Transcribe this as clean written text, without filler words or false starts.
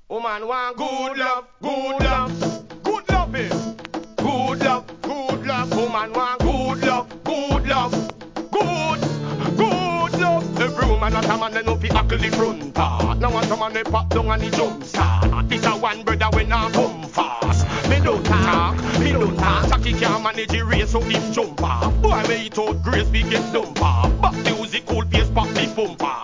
Woman want good love, good love, good loving. Good love, good love. Woman want good love, good love, good love. Every woman at a man they know fi hackle the front part. Now want a man they pop down and he jump start. This a one brother when I come fast. Me don't talk, me don't talk. Jackie can't manage the race so him jump off. Boy we eat out grace we get dump off. Back music cool pace pop the bumper.